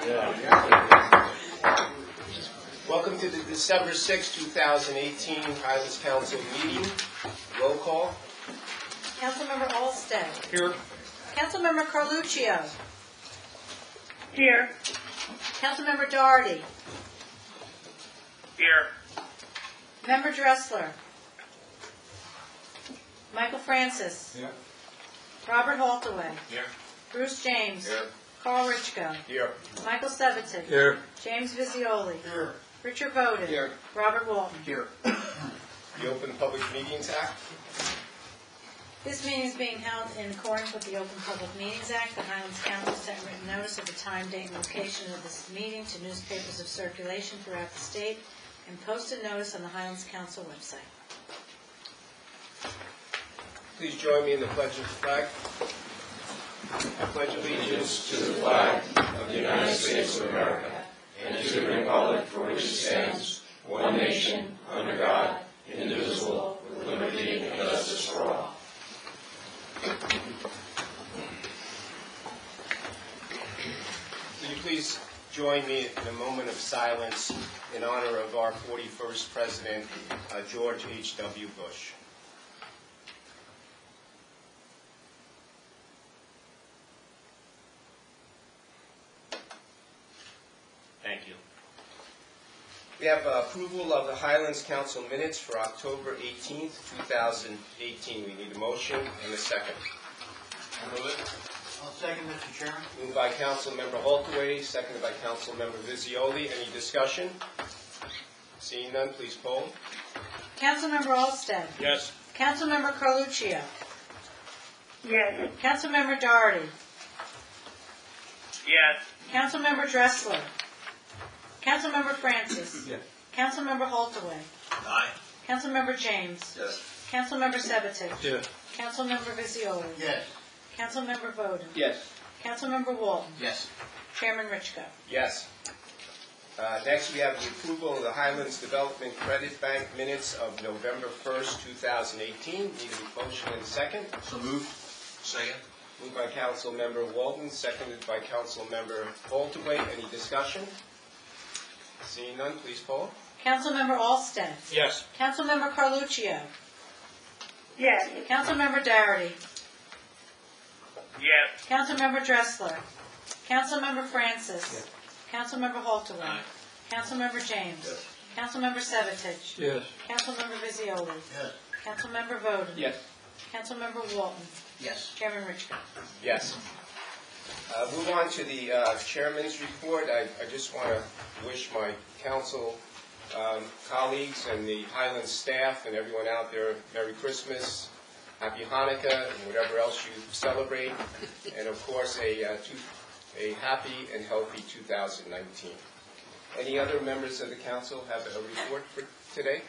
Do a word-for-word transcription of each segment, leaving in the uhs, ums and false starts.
Welcome to the December sixth, two thousand eighteen Highlands Council meeting. Roll call. Councilmember Olsted. Here. Councilmember Carluccio. Here. Councilmember Doherty. Here. Member Dressler. Michael Francis. Here. Robert Haltaway. Here. Bruce James. Here. Carl Richko. Here. Michael Sevatic. Here. James Visioli. Here. Richard Bowden. Here. Robert Walton. Here. The Open Public Meetings Act. This meeting is being held in accordance with the Open Public Meetings Act. The Highlands Council sent written notice of the time, date, and location of this meeting to newspapers of circulation throughout the state and posted notice on the Highlands Council website. Please join me in the pledge of the flag. I pledge allegiance to the flag of the United States of America and to the republic for which it stands, one nation, under God, indivisible, with liberty and justice for all. Will you please join me in a moment of silence in honor of our forty-first President, uh, George H W Bush. Thank you. We have uh, approval of the Highlands Council minutes for October eighteenth, two thousand eighteen. We need a motion and a second. I'll move it. I'll second, Mister Chairman. Moved by Councilmember Haltaway, seconded by Councilmember Visioli. Any discussion? Seeing none, please poll. Councilmember Olsted. Yes. Councilmember Carluccio. Yes. Councilmember Doherty. Yes. Councilmember Dressler. Councilmember Francis. Yes. Councilmember Haltaway. Aye. Councilmember James. Yes. Councilmember Sevatic. Yes. Councilmember Visioli. Yes. Councilmember Bowden. Yes. Councilmember Walton. Yes. Chairman Richko. Yes. Uh, next, we have the approval of the Highlands Development Credit Bank minutes of November first, two thousand eighteen. Need a motion and a second. So moved. Second. Moved by Councilmember Walton, seconded by Councilmember Haltaway. Any discussion? Seeing none, please poll. Councilmember Olsted. Yes. Councilmember Carluccio. Yes. Councilmember Doherty. Yes. Councilmember Dressler. Councilmember Francis. Yes. Councilmember Haltaway. Aye. Councilmember James. Yes. Councilmember Sevatic. Yes. Councilmember Visioli. Yes. Councilmember Bowden. Yes. Councilmember Walton. Yes. Chairman Richko. Yes. Uh, move on to the uh, chairman's report. I, I just want to wish my council um, colleagues and the Highlands staff and everyone out there Merry Christmas, Happy Hanukkah, and whatever else you celebrate, and of course a, uh, two, a happy and healthy two thousand nineteen. Any other members of the council have a report for today?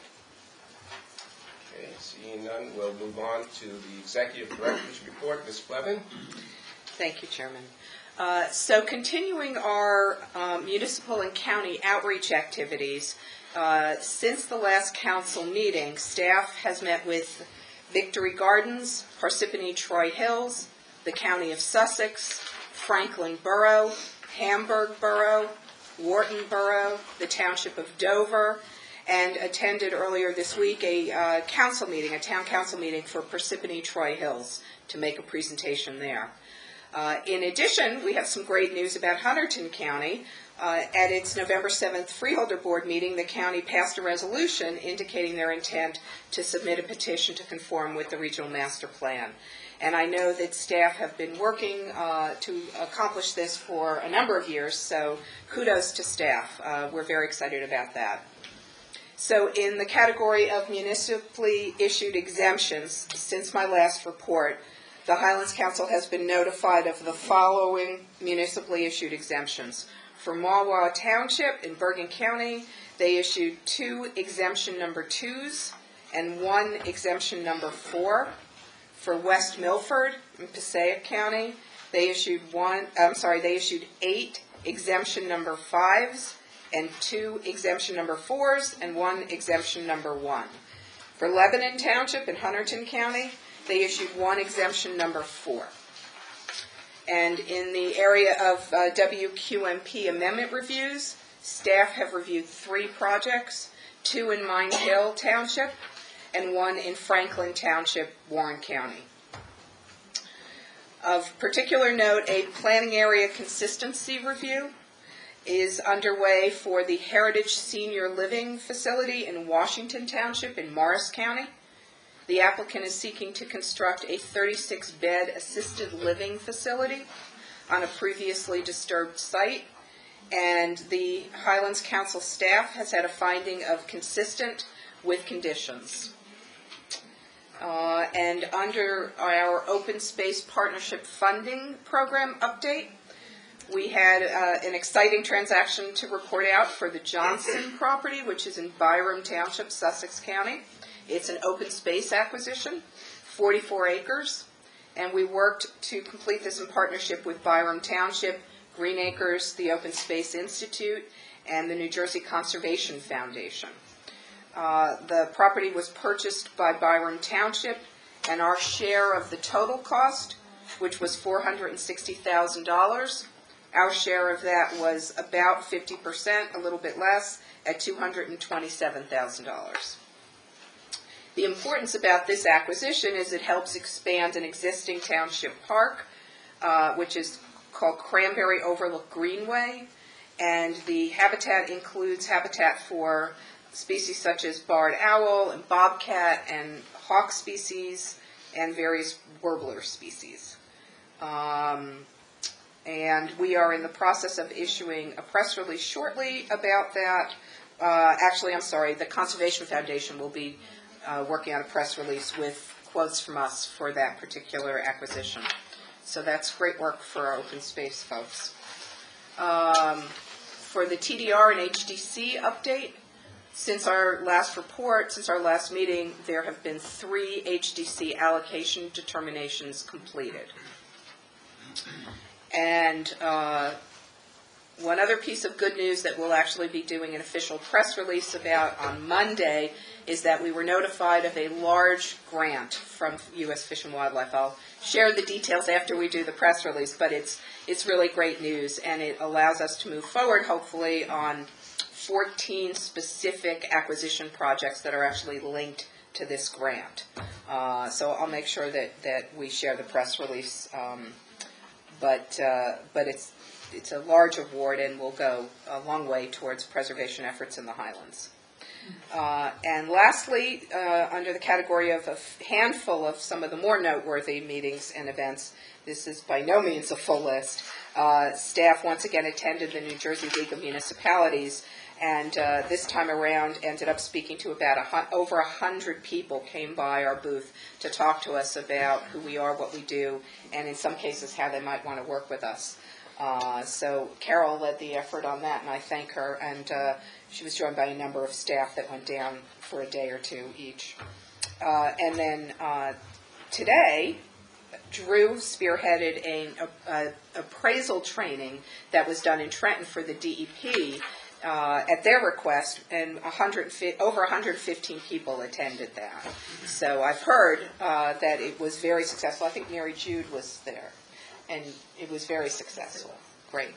Okay, seeing none, we'll move on to the executive director's report. Miz Flevin. Thank you, Chairman. Uh, so continuing our um, municipal and county outreach activities, uh, since the last council meeting, staff has met with Victory Gardens, Parsippany Troy Hills, the County of Sussex, Franklin Borough, Hamburg Borough, Wharton Borough, the Township of Dover, and attended earlier this week a uh, council meeting, a town council meeting for Parsippany Troy Hills to make a presentation there. Uh, in addition, we have some great news about Hunterdon County. Uh, at its November seventh Freeholder Board meeting, the county passed a resolution indicating their intent to submit a petition to conform with the Regional Master Plan. And I know that staff have been working uh, to accomplish this for a number of years, so kudos to staff. Uh, we're very excited about that. So in the category of municipally issued exemptions, since my last report, the Highlands Council has been notified of the following municipally issued exemptions. For Mahwah Township in Bergen County, they issued two exemption number twos and one exemption number four. For West Milford in Passaic County, they issued one, I'm sorry, they issued eight exemption number fives and two exemption number fours and one exemption number one. For Lebanon Township in Hunterdon County, they issued one exemption number four. And in the area of uh, W Q M P amendment reviews, staff have reviewed three projects, two in Mine Hill Township and one in Franklin Township, Warren County. Of particular note, a planning area consistency review is underway for the Heritage Senior Living Facility in Washington Township in Morris County. The applicant is seeking to construct a thirty-six bed assisted living facility on a previously disturbed site, and the Highlands Council staff has had a finding of consistent with conditions. Uh, and under our Open Space Partnership Funding Program update, we had uh, an exciting transaction to report out for the Johnson property, which is in Byram Township, Sussex County. It's an open space acquisition, forty-four acres, and we worked to complete this in partnership with Byram Township, Green Acres, the Open Space Institute, and the New Jersey Conservation Foundation. Uh, the property was purchased by Byram Township, and our share of the total cost, which was four hundred sixty thousand dollars, our share of that was about fifty percent, a little bit less, at two hundred twenty-seven thousand dollars. The importance about this acquisition is it helps expand an existing township park, uh, which is called Cranberry Overlook Greenway, and the habitat includes habitat for species such as barred owl and bobcat and hawk species and various warbler species. Um, and we are in the process of issuing a press release shortly about that. Uh, actually, I'm sorry, the Conservation Foundation will be uh, working on a press release with quotes from us for that particular acquisition. So that's great work for our open space folks. Um, for the T D R and H D C update, since our last report, since our last meeting, there have been three H D C allocation determinations completed. And uh, one other piece of good news that we'll actually be doing an official press release about on Monday is that we were notified of a large grant from U S Fish and Wildlife. I'll share the details after we do the press release, but it's it's really great news, and it allows us to move forward, hopefully, on fourteen specific acquisition projects that are actually linked to this grant. Uh, so I'll make sure that, that we share the press release, um, but uh, but it's it's a large award and will go a long way towards preservation efforts in the Highlands. Uh, and lastly, uh, under the category of a handful of some of the more noteworthy meetings and events, this is by no means a full list. Uh, staff once again attended the New Jersey League of Municipalities, and uh, this time around ended up speaking to about a hu- over a hundred people came by our booth to talk to us about who we are, what we do, and in some cases how they might want to work with us. Uh, so Carol led the effort on that, and I thank her, and uh, she was joined by a number of staff that went down for a day or two each. Uh, and then uh, today, Drew spearheaded an a, a appraisal training that was done in Trenton for the D E P uh, at their request, and one hundred, over one hundred fifteen people attended that. So I've heard uh, that it was very successful. I think Mary Jude was there, and it was very successful. Great.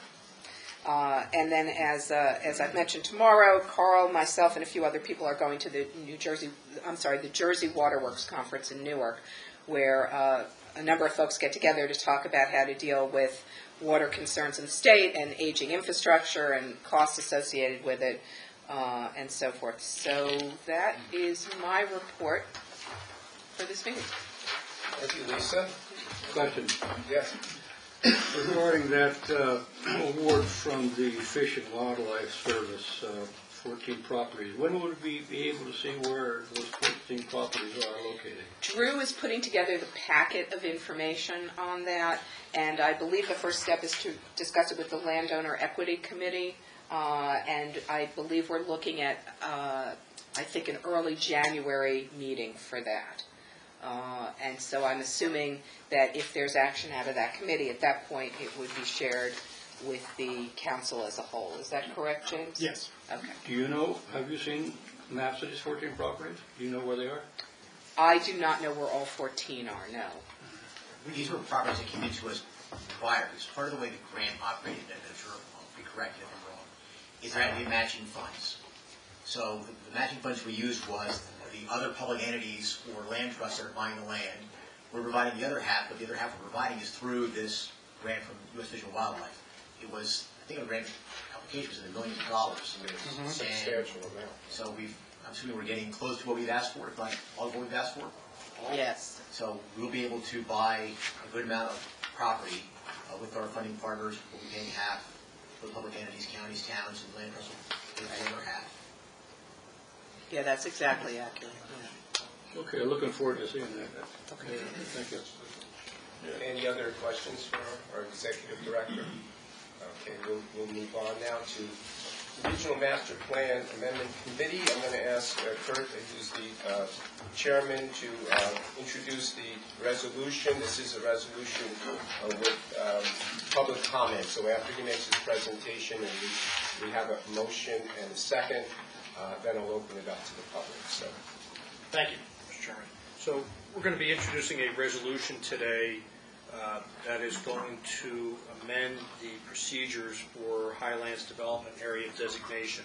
Uh, and then, as uh, as I've mentioned, tomorrow, Carl, myself, and a few other people are going to the New Jersey, I'm sorry, the Jersey Waterworks Conference in Newark, where uh, a number of folks get together to talk about how to deal with water concerns in the state and aging infrastructure and costs associated with it, uh, and so forth. So that is my report for this meeting. Thank you, Lisa. Question. Yes. Regarding that uh, award from the Fish and Wildlife Service, uh, fourteen properties, when would we be able to see where those fourteen properties are located? Drew is putting together the packet of information on that, and I believe the first step is to discuss it with the Landowner Equity Committee, uh, and I believe we're looking at, uh, I think, an early January meeting for that. Uh, and so I'm assuming that if there's action out of that committee, at that point it would be shared with the council as a whole. Is that correct, James? Yes. Okay. Do you know, have you seen maps of these fourteen properties? Do you know where they are? I do not know where all fourteen are, no. These were properties that came into us required, because part of the way the grant operated, and I'm sure I'll be corrected if I'm wrong, is there had to be matching funds. So the, the matching funds we used was the other public entities or land trusts that are buying the land. We're providing the other half, but the other half we're providing is through this grant from U S Fish and Wildlife. It was, I think the grant application was in the millions of dollars. Mm-hmm. And Substantial amount. so we've, I'm assuming we're getting close to what we've asked for, if not all of what we've asked for. Yes. So we'll be able to buy a good amount of property uh, with our funding partners. We'll be paying half for the public entities, counties, towns, and land trusts will pay the other half. Yeah, that's exactly accurate. Yeah. Okay, looking forward to seeing that. Okay, thank you. Any other questions for our executive director? Okay, we'll, we'll move on now to the Regional Master Plan Amendment Committee. I'm going to ask uh, Kurt, who's the uh, chairman, to uh, introduce the resolution. This is a resolution uh, with um, public comment. So after he makes his presentation and we, we have a motion and a second, uh, then I'll open it up to the public. So. Thank you, Mister Chairman. So we're going to be introducing a resolution today uh, that is going to amend the procedures for Highlands Development Area designation.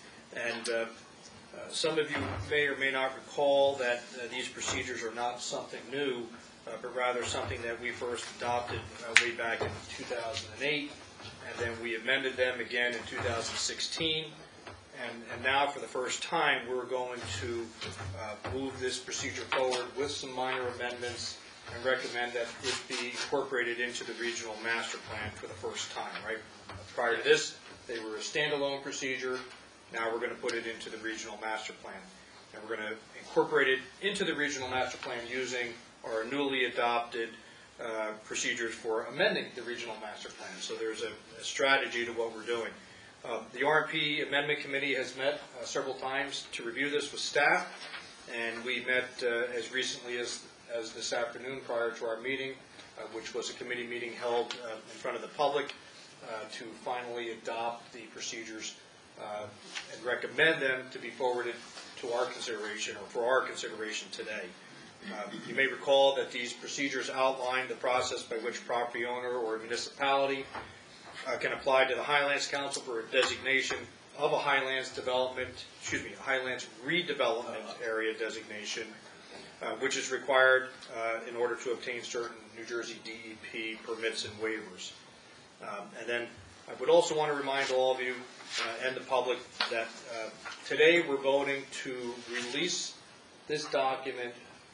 And uh, uh, some of you may or may not recall that uh, these procedures are not something new, uh, but rather something that we first adopted uh, way back in two thousand eight, and then we amended them again in two thousand sixteen. And, and now, for the first time, we're going to uh, move this procedure forward with some minor amendments and recommend that it be incorporated into the regional master plan for the first time, right? Prior to this, they were a standalone procedure. Now we're going to put it into the regional master plan. And we're going to incorporate it into the regional master plan using our newly adopted uh, procedures for amending the regional master plan. So there's a, a strategy to what we're doing. Uh, the R and P Amendment Committee has met uh, several times to review this with staff, and we met uh, as recently as, as this afternoon prior to our meeting, uh, which was a committee meeting held uh, in front of the public uh, to finally adopt the procedures uh, and recommend them to be forwarded to our consideration, or for our consideration today. Uh, you may recall that these procedures outline the process by which property owner or municipality Uh, can apply to the Highlands Council for a designation of a Highlands development, excuse me, a Highlands redevelopment area designation, uh, which is required uh, in order to obtain certain New Jersey D E P permits and waivers. Um, and then I would also want to remind all of you uh, and the public that uh, today we're voting to release this document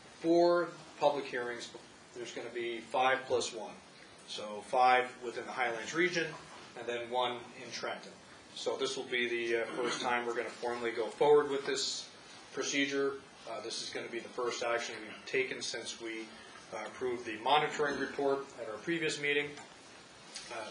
for public hearings. There's going to be five plus one. So five within the Highlands region, and then one in Trenton. So this will be the uh, first time we're going to formally go forward with this procedure. Uh, this is going to be the first action we've taken since we uh, approved the monitoring report at our previous meeting. Uh,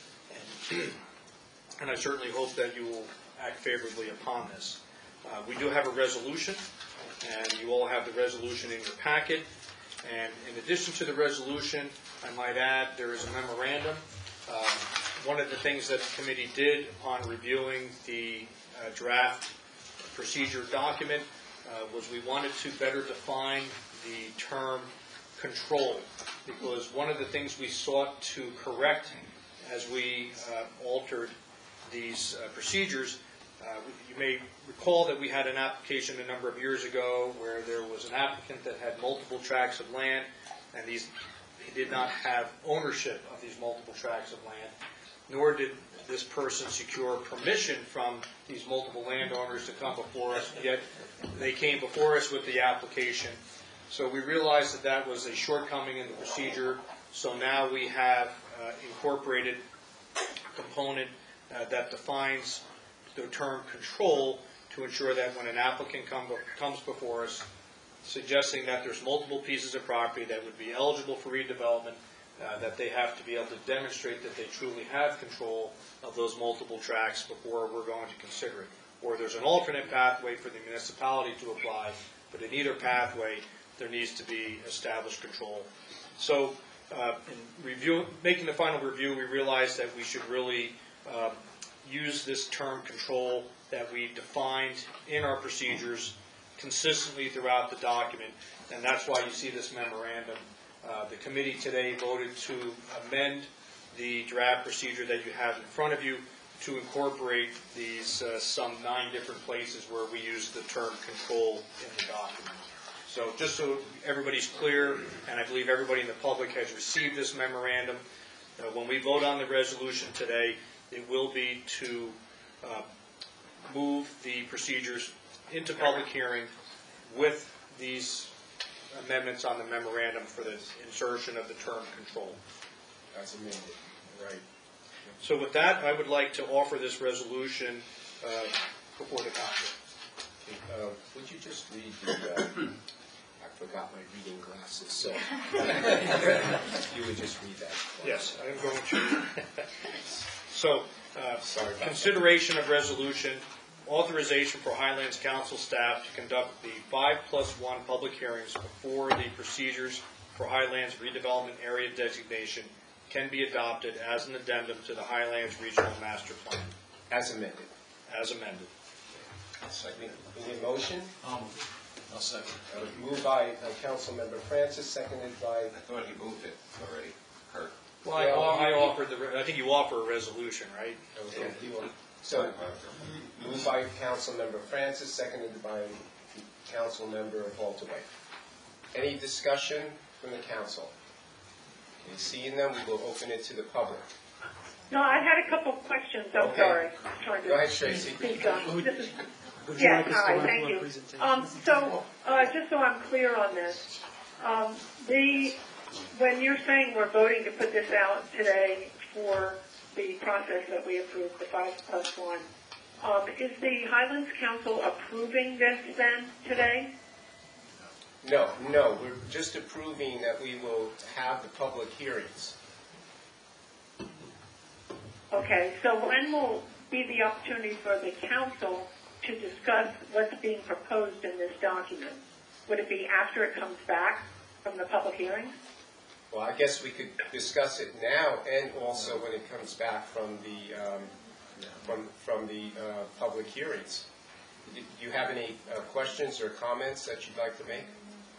and, and I certainly hope that you will act favorably upon this. Uh, we do have a resolution, and you all have the resolution in your packet. And in addition to the resolution, I might add there is a memorandum. Um, one of the things that the committee did upon reviewing the uh, draft procedure document uh, was we wanted to better define the term control, because one of the things we sought to correct as we uh, altered these uh, procedures, uh, you may recall that we had an application a number of years ago where there was an applicant that had multiple tracts of land, and these he did not have ownership of these multiple tracts of land, nor did this person secure permission from these multiple landowners to come before us, yet they came before us with the application. So we realized that that was a shortcoming in the procedure, so now we have uh, incorporated a component uh, that defines the term control to ensure that when an applicant come, comes before us suggesting that there's multiple pieces of property that would be eligible for redevelopment, uh, that they have to be able to demonstrate that they truly have control of those multiple tracts before we're going to consider it. Or there's an alternate pathway for the municipality to apply, but in either pathway there needs to be established control. So uh, in review, making the final review, we realized that we should really uh, use this term control that we defined in our procedures consistently throughout the document, and that's why you see this memorandum Uh, The committee today voted to amend the draft procedure that you have in front of you to incorporate these uh, some nine different places where we use the term control in the document. So just so everybody's clear, and I believe everybody in the public has received this memorandum, uh, when we vote on the resolution today, it will be to uh, move the procedures into public hearing with these amendments on the memorandum for the insertion of the term control. As amended, right. So with that, I would like to offer this resolution uh, before the council. Uh, Would you just read the, uh, I forgot my reading glasses, so you would just read that. Yes, I am going to. So, uh, Sorry about that. consideration of resolution, authorization for Highlands Council staff to conduct the five plus one public hearings before the procedures for Highlands redevelopment area designation can be adopted as an addendum to the Highlands Regional Master Plan, As amended. as amended. Second. We need a motion? Um, I'll second. Uh, Moved by uh, Councilmember Francis, seconded by, I thought he moved it already, Kurt. Well, I I offered the, re- I think you offer a resolution, right? okay, you want- so, moved by Councilmember Francis, seconded by Councilmember Baltaway. Any discussion from the council? Okay, seeing none, we will open it to the public. No, I had a couple of questions, I'm Okay. sorry. Trying to Go ahead, Tracy. speak up. This is- Yes, hi, thank you. Um, so, uh, just so I'm clear on this, um, the, when you're saying we're voting to put this out today for the process that we approved, the five plus one, um, is the Highlands Council approving this then today? No, no, we're just approving that we will have the public hearings. Okay, so when will be the opportunity for the council to discuss what's being proposed in this document? Would it be after it comes back from the public hearing? Well, I guess we could discuss it now and also when it comes back from the, um, from, from the uh, public hearings. Do you have any uh, questions or comments that you'd like to make?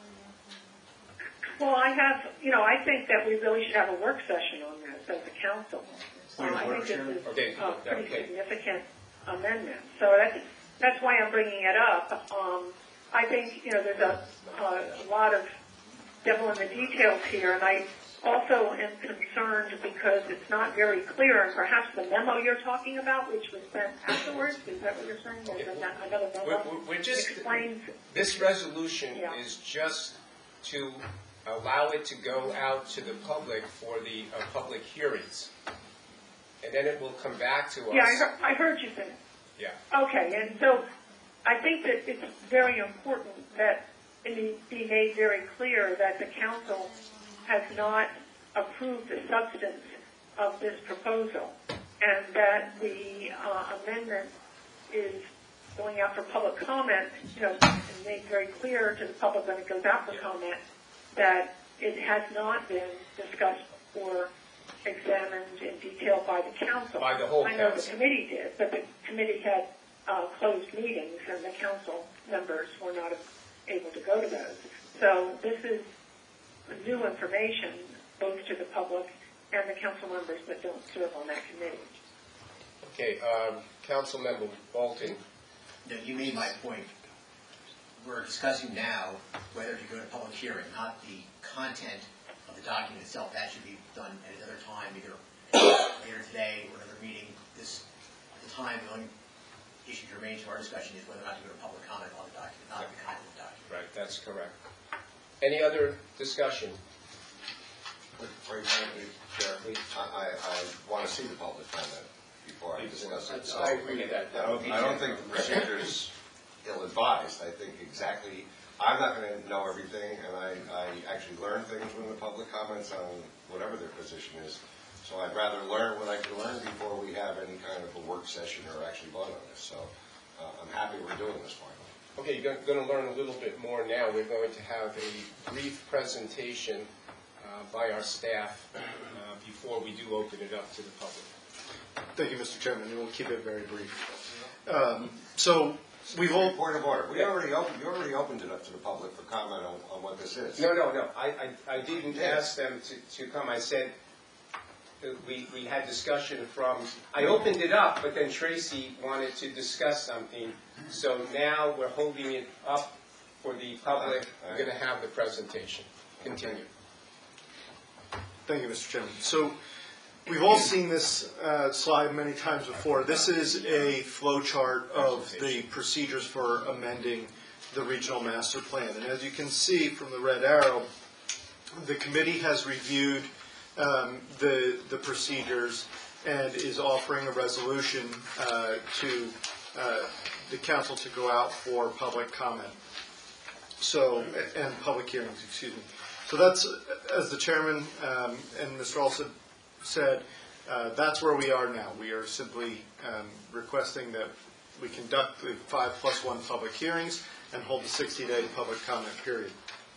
Well, I have, you know, I think that we really should have a work session on this as a council. Point of Uh, I order, think this Chairman. is Okay, a pretty okay. significant amendment. So that's, that's why I'm bringing it up. Um, I think, you know, there's a, a lot of devil in the details here, and I also am concerned because it's not very clear, and perhaps the memo you're talking about, which was sent afterwards, is that what you're saying? There's a- another We're, memo we're- we're just, explains, this resolution Yeah. is just to allow it to go out to the public for the uh, public hearings. And then it will come back to us. yeah, I heard, I heard you say. Yeah. Okay, and so I think that it's very important that it be made very clear that the council has not approved the substance of this proposal, and that the uh, amendment is going out for public comment, you know, and made very clear to the public when it goes out for comment that it has not been discussed or examined in detail by the council. By the whole I know the council. committee did, but the committee had uh, closed meetings, and the council members were not able to go to those. So this is new information, both to the public and the council members that don't serve on that committee. Okay, um, Councilmember Bolton. No, you made my point. We're discussing now whether to go to public hearing, not the content of the document itself. That should be done at another time, either later today or another meeting. This, at the time, the only issue to remain to our discussion is whether or not to go to public comment on the document, not the content of the document. Right, that's correct. Any other discussion? Quite frankly, Chair, I, I, I want to see the public comment before I discuss it. So I agree with that. I don't, I don't think the procedure is ill-advised. I think exactly, I'm not going to know everything, and I, I actually learn things when the public comments on whatever their position is. So I'd rather learn what I can learn before we have any kind of a work session or actually vote on this. So uh, I'm happy we're doing this finally. Okay, you're going to learn a little bit more now. We're going to have a brief presentation uh, by our staff uh, before we do open it up to the public. Thank you, Mister Chairman, and we'll keep it very brief. Um, So, we've all, Point of order, we already opened, you already opened it up to the public for comment on, on what this is. No, no, no, I, I, I didn't ask them to, to come, I said, uh, we, we had discussion from, I opened it up, but then Tracy wanted to discuss something, so now we're holding it up for the public, we're gonna have the presentation. Continue. thank you, Mister Chairman. So, we've all seen this uh, slide many times before. This is a flow chart of the procedures for amending the regional master plan. And as you can see from the red arrow, the committee has reviewed um, the, the procedures and is offering a resolution uh, to uh, the council to go out for public comment. So, and public hearings, excuse me. So that's, as the chairman um, and Mister Olson said, uh, that's where we are now. We are simply um, requesting that we conduct the five plus one public hearings and hold the sixty-day public comment period.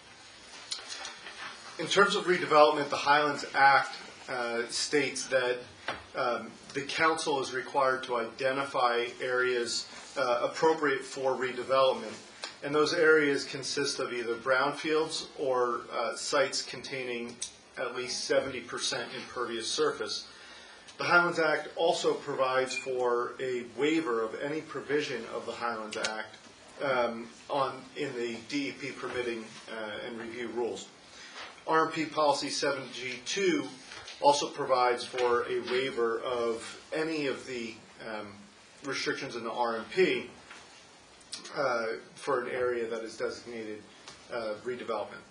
In terms of redevelopment, the Highlands Act uh, states that um, the council is required to identify areas uh, appropriate for redevelopment. And those areas consist of either brownfields or uh, sites containing at least seventy percent impervious surface. The Highlands Act also provides for a waiver of any provision of the Highlands Act um, on, in the D E P permitting uh, and review rules. R M P Policy seven G two also provides for a waiver of any of the um, restrictions in the R M P uh, for an area that is designated uh, redevelopment.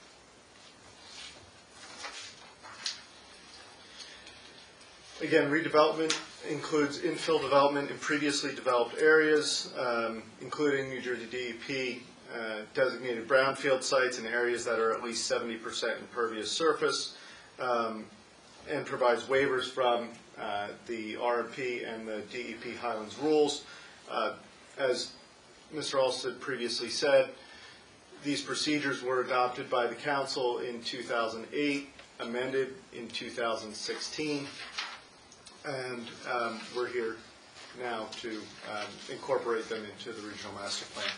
Again, redevelopment includes infill development in previously developed areas, um, including New Jersey D E P uh, designated brownfield sites in areas that are at least seventy percent impervious surface, um, and provides waivers from uh, the R M P and the D E P Highlands rules. Uh, as Mister Alsted previously said, these procedures were adopted by the council in two thousand eight, amended in two thousand sixteen. And um, we're here now to um, incorporate them into the regional master plan.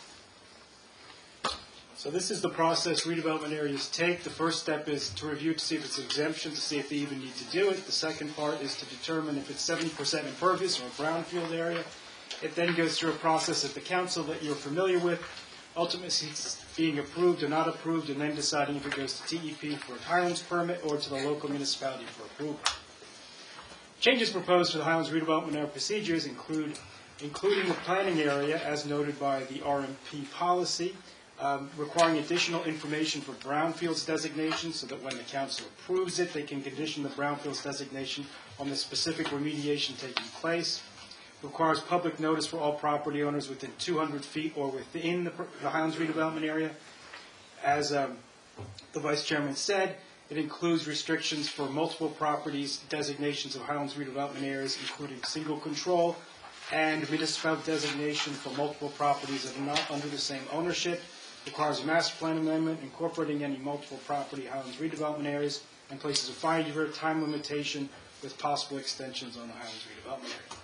So this is the process redevelopment areas take. The first step is to review to see if it's exemption, to see if they even need to do it. The second part is to determine if it's seventy percent impervious or a brownfield area. It then goes through a process at the council that you're familiar with, ultimately it's being approved or not approved, and then deciding if it goes to D E P for a Highlands permit or to the local municipality for approval. Changes proposed to the Highlands redevelopment area procedures include including the planning area as noted by the R M P policy, um, requiring additional information for brownfields designation so that when the council approves it, they can condition the brownfields designation on the specific remediation taking place. Requires public notice for all property owners within two hundred feet or within the, the Highlands redevelopment area. As um, the Vice Chairman said, it includes restrictions for multiple properties, designations of Highlands redevelopment areas, including single control, and municipal designation for multiple properties that are not under the same ownership. Requires a master plan amendment incorporating any multiple property Highlands redevelopment areas, and places a five-year time limitation with possible extensions on the Highlands redevelopment area.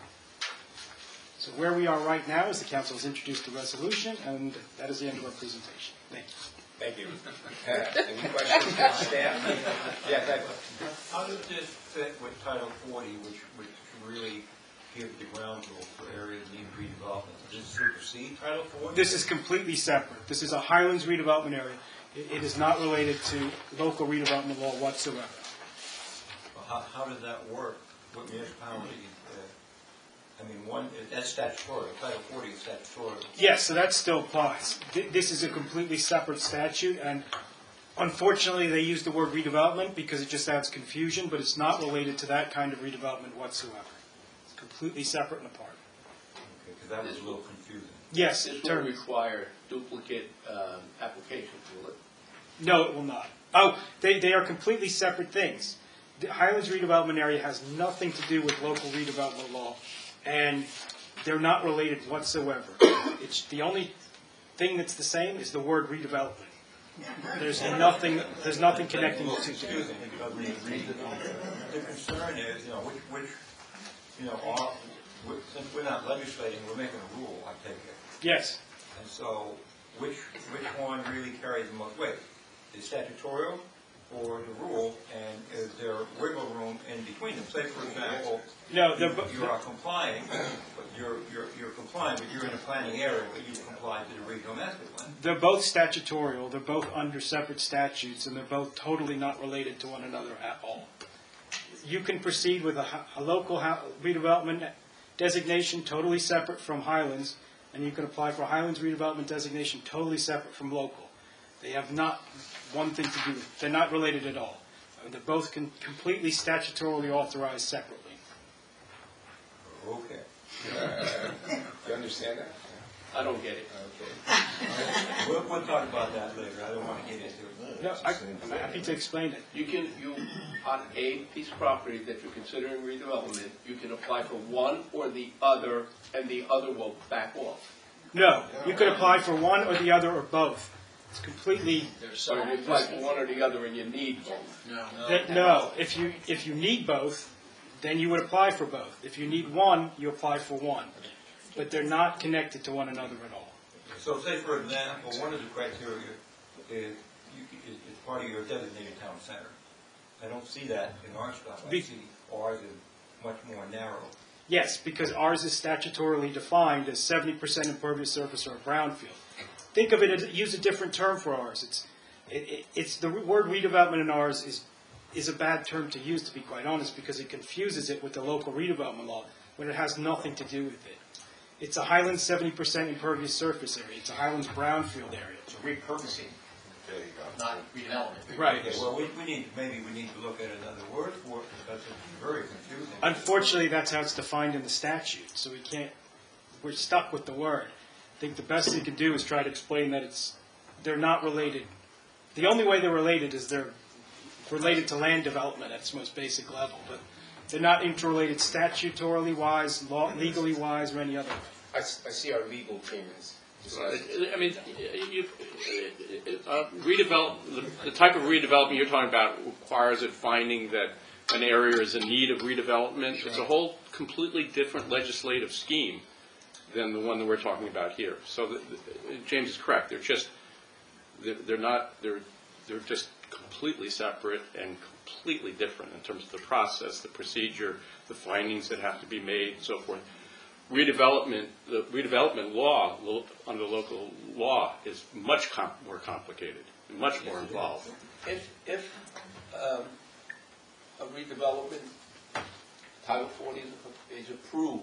So where we are right now is the council has introduced a resolution, and that is the end of our presentation. Thank you. Thank you. Uh, Any questions from staff? Yeah, go ahead. How does this fit with Title forty, which which really give the ground rule for areas needing redevelopment? Does this supersede Title forty? This is completely separate. This is a Highlands redevelopment area. It, it is not related to local redevelopment law whatsoever. Well, how, how does that work? What municipality? Uh, I mean, one, that's statutory. Title forty is statutory. Yes, so that still applies. Th- This is a completely separate statute, and unfortunately, they use the word redevelopment because it just adds confusion, but it's not related to that kind of redevelopment whatsoever. It's completely separate and apart. Okay, because that was a little confusing. Yes, This in will terms. require duplicate um, applications, will it? No, it will not. Oh, they, they are completely separate things. The Highlands redevelopment area has nothing to do with local redevelopment law, and they're not related whatsoever. It's the only thing that's the same is the word redevelopment. There's nothing. There's nothing connecting the two. Confusing because when you read it, the concern is, you know, which, which, you know, are, which, since we're not legislating, we're making a rule, I take it. Yes. And so, which, which one really carries the most weight? The statutorial or the rule, and is there wiggle room in between them? Say, for example, No, they're you bo- you are complying, but you're, you're, you're complying, but you're in a planning area, but you comply to the regional master plan. They're both statutorial, they're both under separate statutes, and they're both totally not related to one another at all. You can proceed with a, ho- a local ho- redevelopment designation totally separate from Highlands, and you can apply for a Highlands redevelopment designation totally separate from local. They have not one thing to do with it. They're not related at all. Uh, They're both con- completely statutorily authorized separately. Okay. You understand that? I don't get it. Okay. We'll, we'll talk about that later, I don't want to get into it. No, I, I'm happy to explain it. You can, you, on a piece of property that you're considering redevelopment, you can apply for one or the other, and the other will back off. No, you could apply for one or the other or both. It's completely, So if you apply for one or the other and you need both. No. that- no, if you, if you need both, then you would apply for both. If you need one, you apply for one. But they're not connected to one another at all. So say, for example, one of the criteria is, you, is, is part of your designated town center. I don't see that in our stuff. I Be- see ours is much more narrow. Yes, because ours is statutorily defined as seventy percent impervious surface or a brownfield. Think of it as, use a different term for ours. It's, it, it, it's, the word redevelopment in ours is, is a bad term to use, to be quite honest, because it confuses it with the local redevelopment law, when it has nothing to do with it. It's a Highlands seventy percent impervious surface area. It's a Highlands brownfield area. It's repurposing, There you go. not redevelopment. Right. Okay, well, we, we need, maybe we need to look at another word for it, because it's very confusing. Unfortunately, that's how it's defined in the statute, so we can't, we're stuck with the word. I think the best you can do is try to explain that it's, they're not related. The only way they're related is they're related to land development at its most basic level, but they're not interrelated statutorily wise, law, legally wise, or any other way. I, s- I see our legal team is. I mean, you, uh, redevelop, the, the type of redevelopment you're talking about requires it finding that an area is in need of redevelopment. It's a whole completely different legislative scheme than the one that we're talking about here. So the, the, James is correct. They're just, they're, they're not, they're, they're just completely separate and completely different in terms of the process, the procedure, the findings that have to be made, and so forth. Redevelopment, the redevelopment law, lo- under local law, is much com- more complicated, much more involved. If, if um, a redevelopment, Title forty is, is approved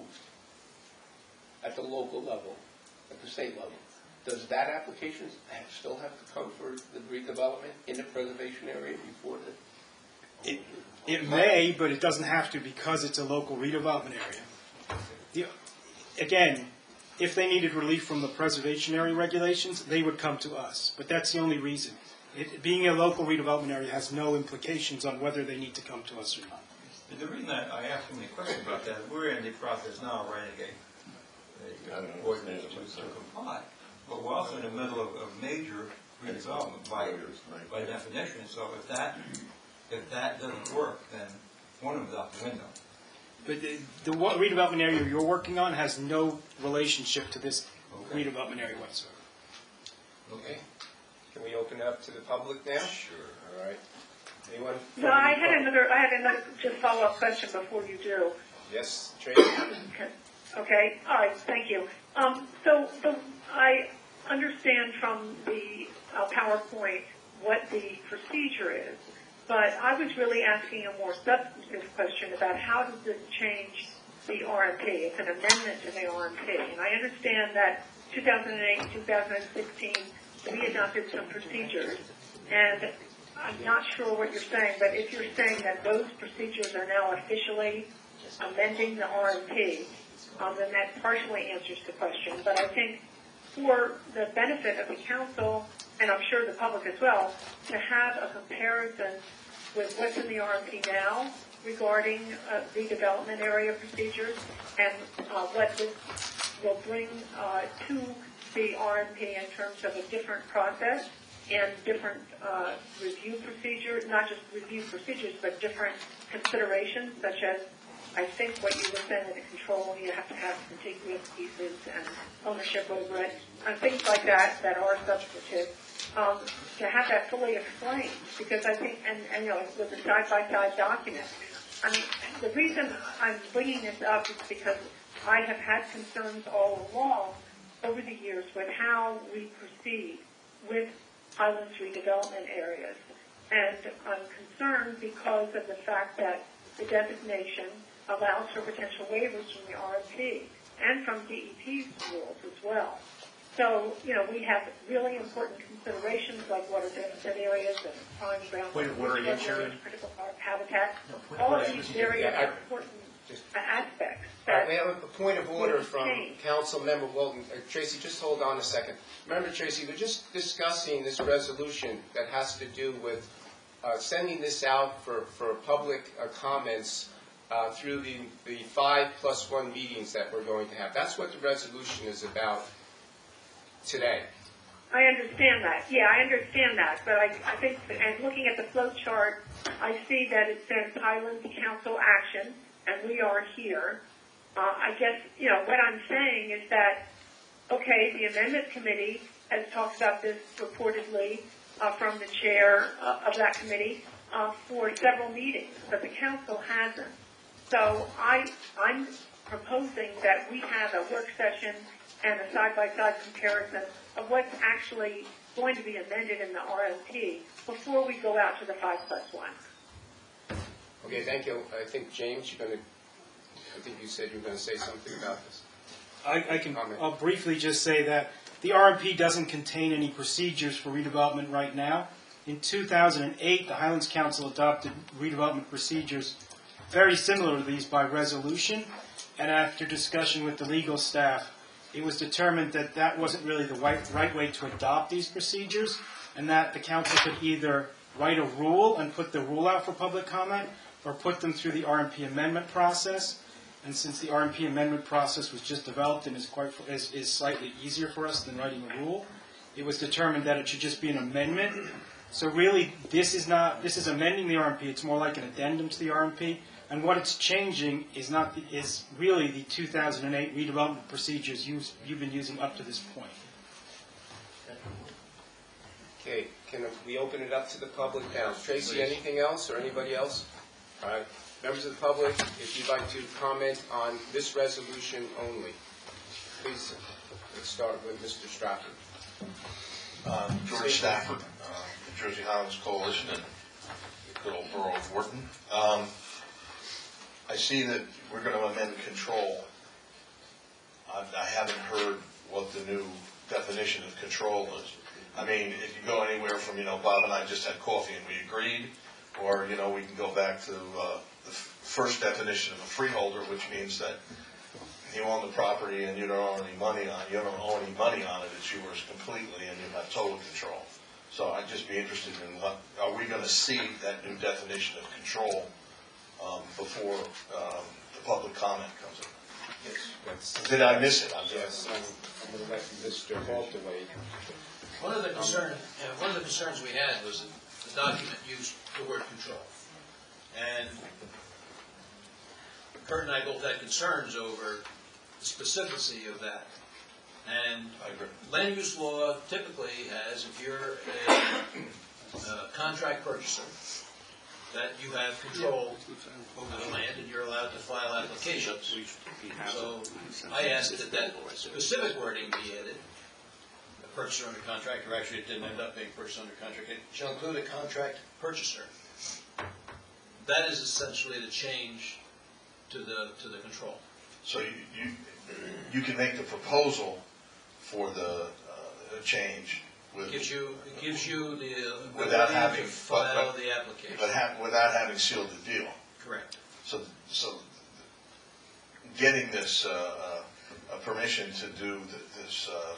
at the local level, at the state level, does that application have- still have to come for the redevelopment in the preservation area before the? It, it may, but it doesn't have to because it's a local redevelopment area. The, again, if they needed relief from the preservation area regulations, they would come to us. But that's the only reason. It, being a local redevelopment area has no implications on whether they need to come to us or not. And the reason I, I asked so many questions about that, we're in the process now of writing a, a ordinance to, to comply, but we're also in the middle of, of major redevelopment by, by definition. So if that, if that doesn't work, then one of them's out the window. But the, the wa- redevelopment area you're working on has no relationship to this Okay. redevelopment area whatsoever. Okay. Can we open it up to the public now? Sure. All right. Anyone? No, I had another, I had another just follow-up question before you do. Yes, Tracy? Okay. Okay, all right, thank you. Um, so the, I understand from the uh, PowerPoint what the procedure is, but I was really asking a more substantive question about how does this change the R M P? It's an amendment to the R M P, and I understand that two thousand eight, two thousand sixteen, we adopted some procedures, and I'm not sure what you're saying, but if you're saying that those procedures are now officially amending the R M P, um, then that partially answers the question. But I think for the benefit of the council, and I'm sure the public as well, to have a comparison with what's in the R M P now regarding uh, redevelopment area procedures and uh, what this will bring uh, to the R M P in terms of a different process and different uh, review procedures, not just review procedures, but different considerations such as I think what you were saying in the control, you have to have contiguous pieces and ownership over it, and things like that that are substantive. Um, to have that fully explained, because I think, and, and you know, with a side-by-side document. I mean, the reason I'm bringing this up is because I have had concerns all along over the years with how we proceed with Highlands redevelopment areas. And I'm concerned because of the fact that the designation allows for potential waivers from the R M P and from D E P's rules as well. So, you know, we have really important considerations like water deficit areas and prime ground. Point of order again, Chairman. Critical habitat. No, point of All order. of these areas Yeah, I- are important aspects. All right, that we have a point of order wouldn't from change. Councilmember Wilton. Uh, Tracy, just hold on a second. Remember, Tracy, we're just discussing this resolution that has to do with uh, sending this out for, for public uh, comments uh, through the, the five plus one meetings that we're going to have. That's what the resolution is about today. I understand that. Yeah, I understand that. But I, I think, and looking at the flow chart, I see that it says Highlands Council action, and we are here. Uh, I guess, you know, what I'm saying is that, okay, the amendment committee has talked about this reportedly uh, from the chair uh, of that committee uh, for several meetings, but the council hasn't. So I, I'm proposing that we have a work session and a side-by-side comparison of what's actually going to be amended in the R M P before we go out to the five plus one. Okay, thank you. I think, James, you're going to, I think you said you were going to say something about this. I, I can, Comment. I'll briefly just say that the R M P doesn't contain any procedures for redevelopment right now. In two thousand eight, the Highlands Council adopted redevelopment procedures very similar to these by resolution, and after discussion with the legal staff, it was determined that that wasn't really the right, right way to adopt these procedures, and that the council could either write a rule and put the rule out for public comment, or put them through the R M P amendment process. And since the R M P amendment process was just developed and is quite is, is slightly easier for us than writing a rule, it was determined that it should just be an amendment. So really, this is not this is amending the R M P. It's more like an addendum to the R M P. And what it's changing is not the, is really the two thousand eight redevelopment procedures you've, you've been using up to this point. Okay, can we open it up to the public now? Tracy, anything else, or anybody else? All right, members of the public, if you'd like to comment on this resolution only, please, let's start with Mister Stratford. Um, George Stafford, uh, New Jersey Highlands Coalition, and the good old borough of Wharton. Um, I see that we're going to amend control. I, I haven't heard what the new definition of control is. I mean, if you go anywhere from, you know, Bob and I just had coffee and we agreed, or, you know, we can go back to uh, the f- first definition of a freeholder, which means that you own the property and you don't own any money on it. You don't own any money on it. It's yours completely and you have total control. So I'd just be interested in what, are we going to see that new definition of control um, before um, the public comment comes in? Yes, that's- Did I miss it? I'm sorry. Yes, I'm, I'm going to let Mister Halterway. One of the concern, uh, one of the concerns we had was that the document used the word control. And Kurt and I both had concerns over the specificity of that. And land use law typically has, if you're a, a contract purchaser, that you have control over the land and you're allowed to file applications. So I asked that that specific wording be added. Purchaser under contract, or actually it didn't end up being purchaser under contract, it shall include a contract purchaser. That is essentially the change to the to the control. So you you, you can make the proposal for the uh, change with, It gives you, it gives you the without ability having to file but, but, the application. but ha- without having sealed the deal. Correct. So so getting this uh, uh, a permission to do th- this. Uh,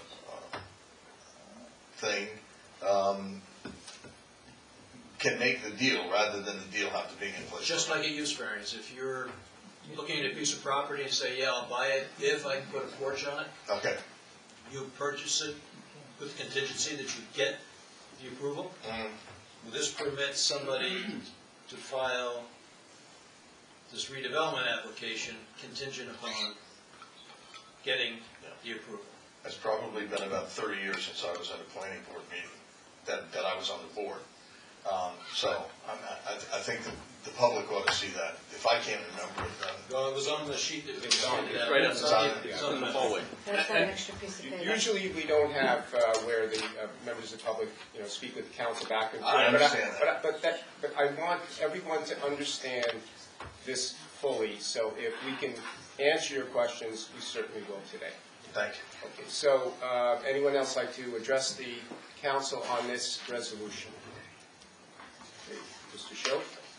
thing um, can make the deal rather than the deal have to be in place. Just like a use variance. If you're looking at a piece of property and say, yeah, I'll buy it if I can put a porch on it, okay, you purchase it with contingency that you get the approval. Mm-hmm. This permits somebody to file this redevelopment application contingent upon getting the approval. It's probably been about thirty years since I was at a planning board meeting, that, that I was on the board. Um, So I'm, I, I think the, the public ought to see that. If I can't remember it, then. Well, it was on the sheet that we signed. It's right It's outside, on- it's it's on in the the hallway. There's that And extra piece of paper. Usually, we don't have uh, where the uh, members of the public, you know, speak with the council back and forth. I But understand that. But I, but that, but I want everyone to understand this fully, so if we can answer your questions, we certainly will today. Thank you. Okay, so, uh, anyone else like to address the council on this resolution? Okay, Mister Schoaf?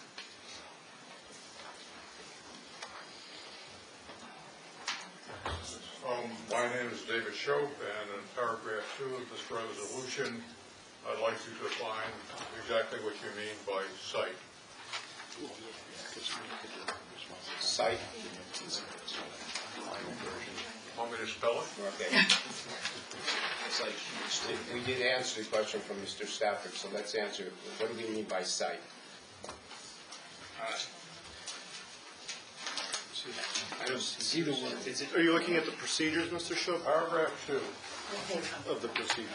Um, my name is David Shope, and in paragraph two of this resolution, I'd like you to define exactly what you mean by site. Site? Want me to spell it? Okay. We did answer the question from Mister Stafford, so let's answer, what do we mean by site? I don't see the word. Is it? Are you looking at the procedures, Mister Show? Paragraph two Of the procedures.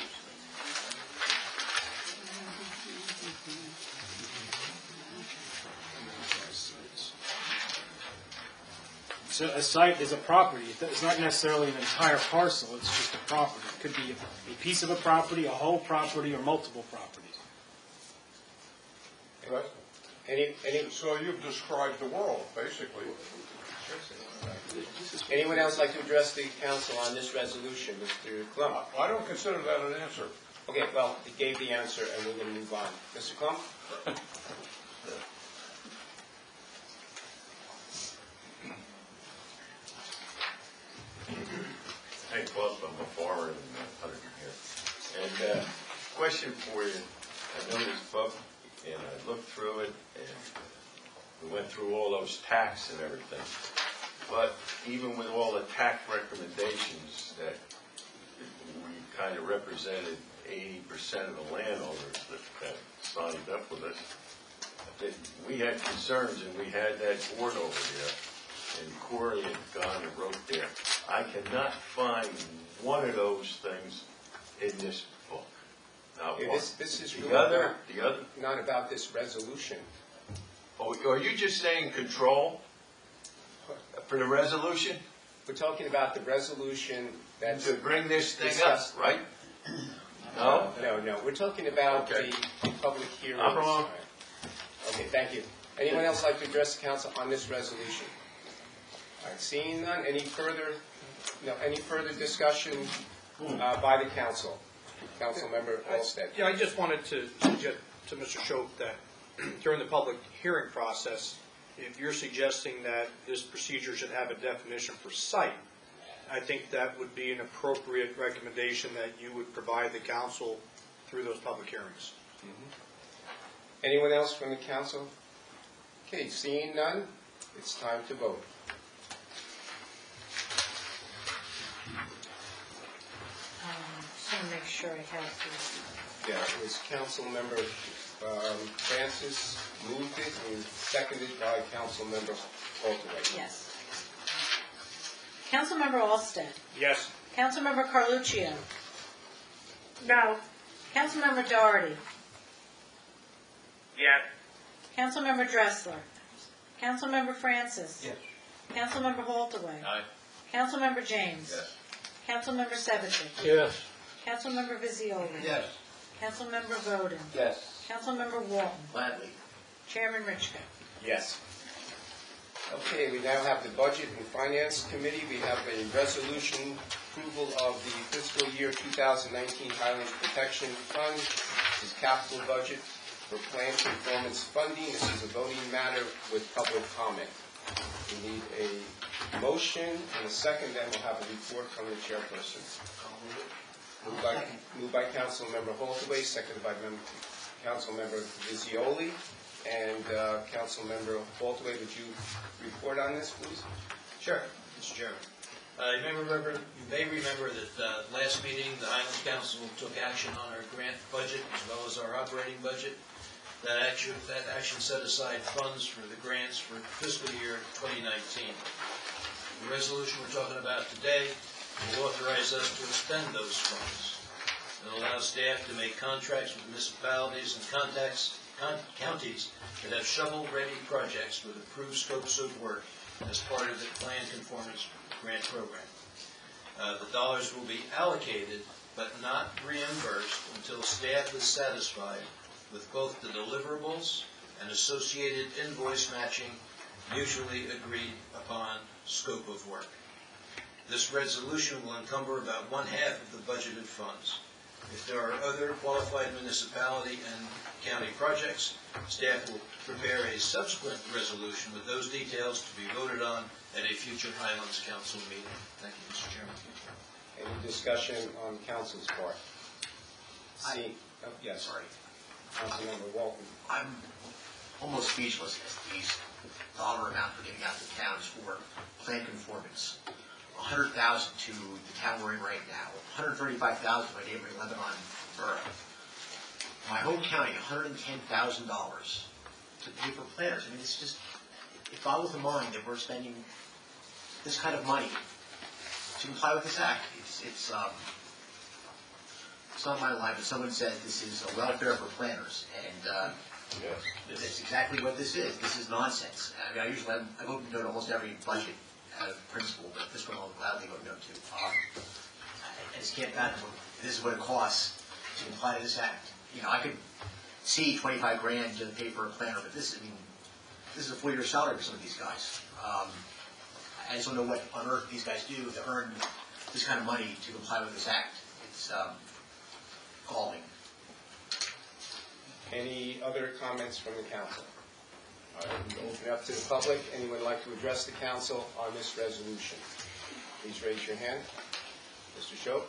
So a site is a property. It's not necessarily an entire parcel. It's just a property. It could be a piece of a property, a whole property, or multiple properties. Any, any, So you've described the world, basically. anyone else like to address the council on this resolution? Mister Klum? I don't consider that an answer. Okay, well, he gave the answer, and we're going to move on. Mister Klum? Hank Cluff, I'm a farmer in Huntington here. And uh, question for you, I know this book, and I looked through it, and we went through all those tax and everything. But even with all the tax recommendations that we kind of represented eighty percent of the landowners that, that signed up with us, that we had concerns, and we had that board over there, and Corey had gone and wrote there. I cannot find one of those things in this book. Not Okay, one. this, this is really The other, not, the other, not about this resolution. oh, are you just saying control for the resolution? We're talking about the resolution that's To bring this thing up, discussed. right? No? No, no, we're talking about Okay. the the public hearings. I'm wrong. Okay, thank you. Anyone else like to address the council on this resolution? All right, seeing none, any further, no, any further discussion uh, by the council? Councilmember Olsted. Yeah, I just wanted to suggest to Mister Schoaf that during the public hearing process, if you're suggesting that this procedure should have a definition for site, I think that would be an appropriate recommendation that you would provide the council through those public hearings. Anyone else from the council? Okay, seeing none, it's time to vote. Um, Just want to make sure I have this. Yeah, it was Councilmember um, Francis moved it and seconded by Councilmember Altaway. Yes. Councilmember Olsted. Yes. Councilmember Carluccio. No. Councilmember Doherty. Yes. Councilmember Dressler. Councilmember Francis. Yes. Councilmember Holtaway. Aye. Councilmember James. Yes. Councilmember Sevicek. Yes. Councilmember Vizzioli. Yes. Councilmember Bowden. Yes. Councilmember Walton. Gladly. Chairman Richka. Yes. Okay, we now have the Budget and Finance Committee. We have a resolution approval of the fiscal year two thousand nineteen Highlands Protection Fund. This is capital budget for plant performance funding. This is a voting matter with public comment. We need a motion and a second, then we'll have a report from the chairperson. Moved by, moved by Councilmember Holtaway, seconded by Mem- Councilmember Vizzioli. And uh, Councilmember Holtaway, would you report on this, please? Sure, Mister Chairman. Uh, You may remember, you may remember that uh, last meeting, the Highlands Council took action on our grant budget as well as our operating budget. That action, that action set aside funds for the grants for fiscal year twenty nineteen. The resolution we're talking about today will authorize us to expend those funds. It will allow staff to make contracts with municipalities and contacts, con- counties that have shovel-ready projects with approved scopes of work as part of the Plan Conformance Grant Program. Uh, the dollars will be allocated but not reimbursed until staff is satisfied with both the deliverables and associated invoice matching mutually agreed upon scope of work. This resolution will encumber about one half of the budgeted funds. If there are other qualified municipality and county projects, staff will prepare a subsequent resolution with those details to be voted on at a future Highlands Council meeting. Thank you, Mister Chairman. Any discussion on council's part? See, oh, yes. Sorry. Councilmember Walton. I'm almost speechless as to these dollar amount for giving out to towns for plan conformance. one hundred thousand to the town we're in right now, one hundred thirty-five thousand to my neighboring Lebanon borough. My home county, one hundred ten thousand dollars to pay for planners. I mean, it's just, it boggles the mind that we're spending this kind of money to comply with this act. It's, it's, um, it's not my line, but someone said this is a welfare for planners, and uh, Yes. that's exactly what this is. This is nonsense. I mean, I usually, I'm, I vote no to almost every budget out of principle, but this one I'll gladly vote no to. Um, I just can't fathom what, this is what it costs to comply to this act. You know, I could see twenty-five grand to pay for a planner, but this, I mean, this is a four-year salary for some of these guys. Um, I just don't know what on earth these guys do to earn this kind of money to comply with this act. It's um, galling. Any other comments from the council? I will open it up to the public. Anyone like to address the council on this resolution? Please raise your hand. Mister Shope?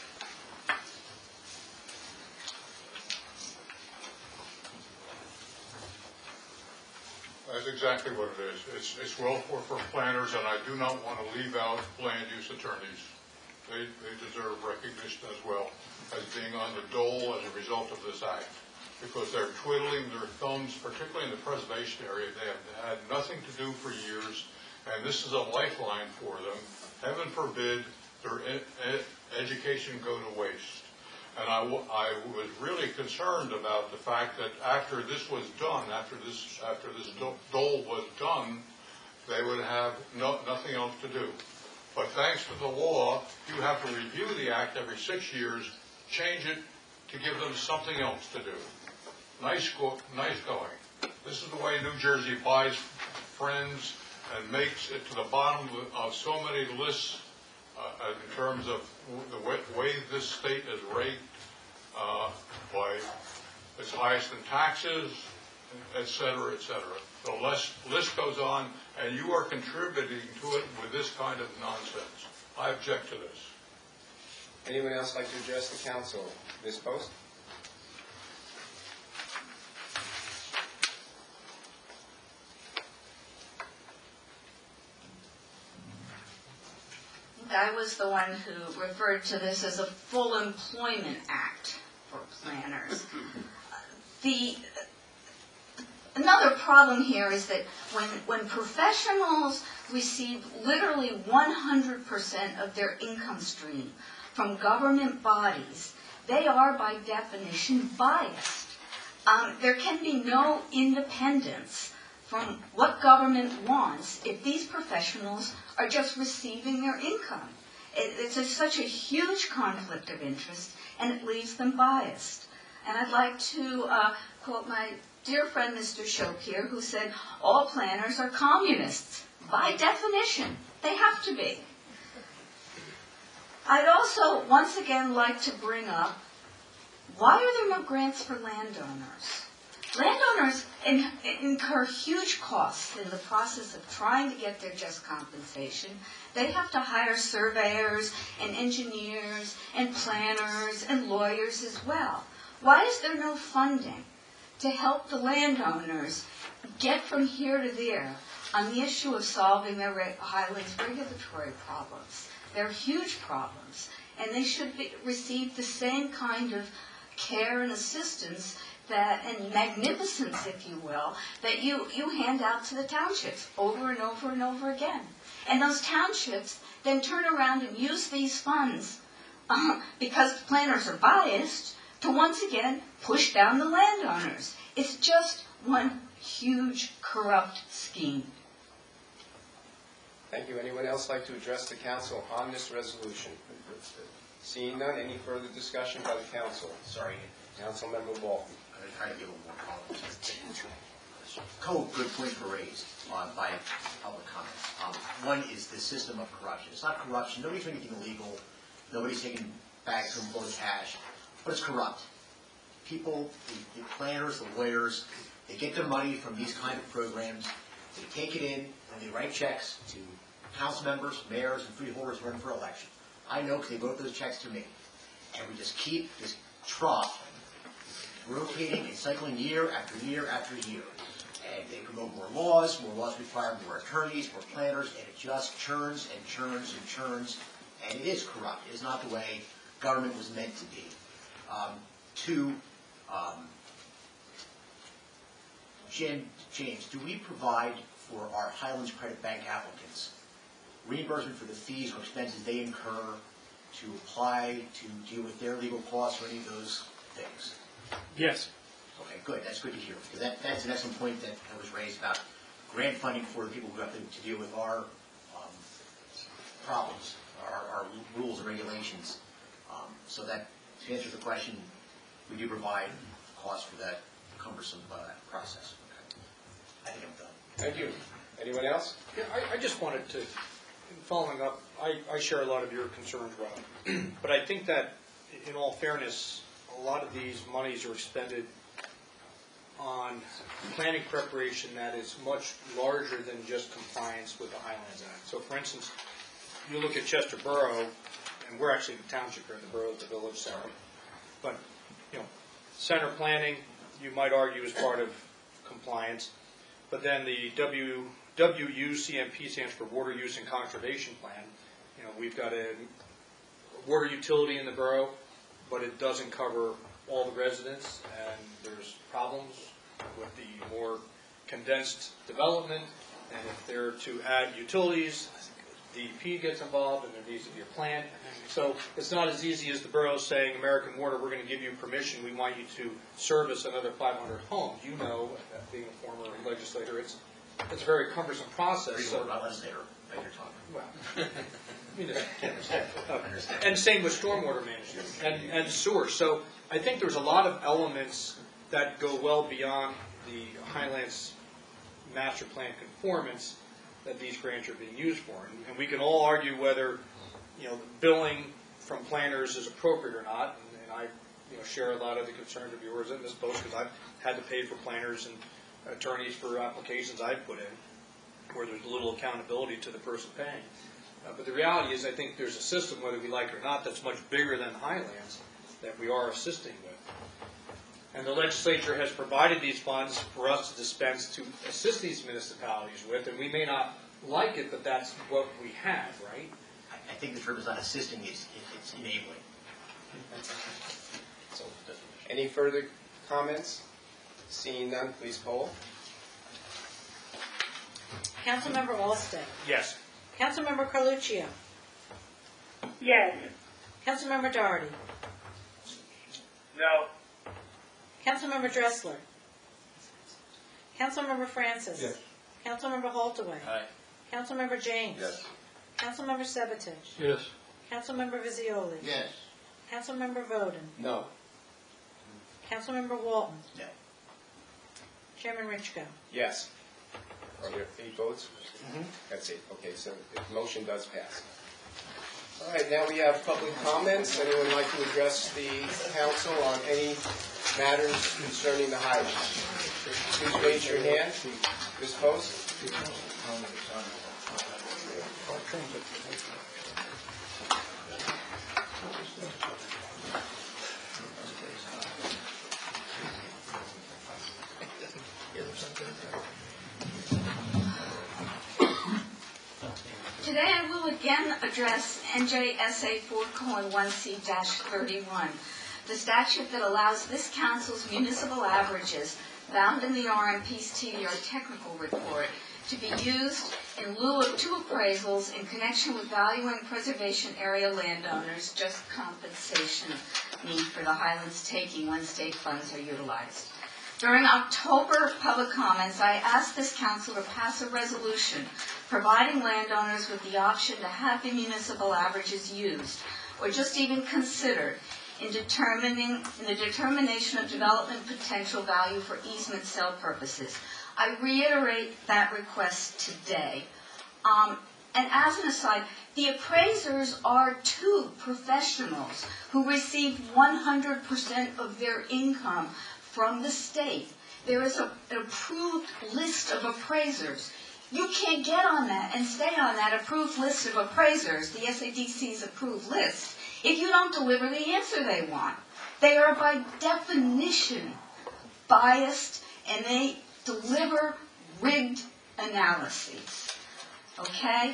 That's exactly what it is. It's, it's well for, for planners, and I do not want to leave out land use attorneys. They, they deserve recognition as well as being on the dole as a result of this act, because they're twiddling their thumbs, particularly in the preservation area. They have had nothing to do for years, and this is a lifeline for them. Heaven forbid their ed ed education go to waste. And I, w I was really concerned about the fact that after this was done, after this, after this do dole was done, they would have no, nothing else to do. But thanks to the law, you have to review the act every six years, change it to give them something else to do. Nice, go nice going. This is the way New Jersey buys friends and makes it to the bottom of so many lists uh, in terms of the way, way this state is raked uh, by its highest in taxes, et cetera, et cetera. The list, list goes on, and you are contributing to it with this kind of nonsense. I object to this. Anyone else like to address the council? Miz Post? I was the one who referred to this as a full employment act for planners. The another problem here is that when when professionals receive literally one hundred percent of their income stream from government bodies, they are by definition biased. Um, there can be no independence from what government wants if these professionals are just receiving their income. It, it's a, such a huge conflict of interest, and it leaves them biased. And I'd like to uh, quote my dear friend Mister Shope here, who said, all planners are communists. By definition, they have to be. I'd also once again like to bring up, why are there no grants for landowners? Landowners in, incur huge costs in the process of trying to get their just compensation. They have to hire surveyors and engineers and planners and lawyers as well. Why is there no funding to help the landowners get from here to there on the issue of solving their re Highlands regulatory problems? They're huge problems, and they should be, receive the same kind of care and assistance that, and magnificence, if you will, that you, you hand out to the townships over and over and over again. And those townships then turn around and use these funds, uh, because planners are biased, to once again push down the landowners. It's just one huge corrupt scheme. Thank you. Anyone else like to address the council on this resolution? Seeing none, any further discussion by the council? Sorry. Councilmember Walton. I'm going to try to give a little more color. Couple good points were raised on by public comments. Um, one is the system of corruption. It's not corruption. Nobody's doing anything illegal. Nobody's taking bags from full of cash. But it's corrupt. People, the, the planners, the lawyers, they get their money from these kind of programs. They take it in and they write checks to council members, mayors, and freeholders running for election. I know because they wrote those checks to me. And we just keep this trough rotating and cycling year after year after year. And they promote more laws, more laws require more attorneys, more planners, and it just churns and churns and churns. And it is corrupt. It is not the way government was meant to be. Um, two, um, Jen, James, do we provide for our Highlands Credit Bank applicants reimbursement for the fees or expenses they incur to apply to deal with their legal costs or any of those things? Yes. Okay, good. That's good to hear. Because that, that's an excellent point that was raised about grant funding for the people who have to, to deal with our um, problems, our, our rules and regulations. Um, so that, to answer the question, we do provide costs for that cumbersome uh, process. Okay. I think I'm done. Thank you. Anyone else? Yeah, I, I just wanted to, following up, I, I share a lot of your concerns, Rob. But I think that, in all fairness, a lot of these monies are expended on planning preparation that is much larger than just compliance with the Highlands Act. So, for instance, you look at Chester Borough, and we're actually the township here, the borough is the village center. But, you know, center planning, you might argue, is part of compliance. But then the W, W U C M P stands for Water Use and Conservation Plan. You know, we've got a water utility in the borough, but it doesn't cover all the residents, and there's problems with the more condensed development. And if they're to add utilities, D E P gets involved, and there needs to be a plan. So it's not as easy as the borough saying, American Water, we're going to give you permission. We want you to service another five hundred homes. You know, being a former legislator, it's it's a very cumbersome process. So, not legislator, beg your talking. Well, you know, uh, and same with stormwater management and, and sewer. So I think there's a lot of elements that go well beyond the Highlands master plan conformance that these grants are being used for. And, and we can all argue whether, you know, billing from planners is appropriate or not. And, and I, you know, share a lot of the concerns of yours in this post because I've had to pay for planners and attorneys for applications I've put in where there's little accountability to the person paying. Uh, but the reality is I think there's a system, whether we like it or not, that's much bigger than Highlands that we are assisting with. And the legislature has provided these funds for us to dispense to assist these municipalities with, and we may not like it, but that's what we have, right? I, I think the term is not assisting, it's, it's enabling. So, any further comments? Seeing none, please poll. Councilmember Allstate. Yes. Councilmember Carluccio. Yes. Councilmember Doherty. No. Councilmember Dressler. Councilmember Francis. Yes. Councilmember Holtaway. Aye. Councilmember James. Yes. Councilmember Sabatich. Yes. Councilmember Visioli. Yes. Councilmember Voden. No. Councilmember Walton. No. Chairman Richko. Yes. Are there eight votes? Mm-hmm. That's it. Okay, so the motion does pass. All right, now we have public comments. Anyone like to address the council on any matters concerning the Highlands? Please raise your hand. This post. Today I will again address N J S A four colon one C dash thirty-one. the statute that allows this council's municipal averages found in the R M P's T D R technical report to be used in lieu of two appraisals in connection with valuing preservation area landowners, just compensation need for the Highlands taking when state funds are utilized. During October public comments, I asked this council to pass a resolution providing landowners with the option to have the municipal averages used, or just even considered, in determining in the determination of development potential value for easement sale purposes. I reiterate that request today. Um, and as an aside, the appraisers are two professionals who receive one hundred percent of their income from the state. There is a, an approved list of appraisers. You can't get on that and stay on that approved list of appraisers, the S A D C's approved list, if you don't deliver the answer they want. They are by definition biased, and they deliver rigged analyses, okay?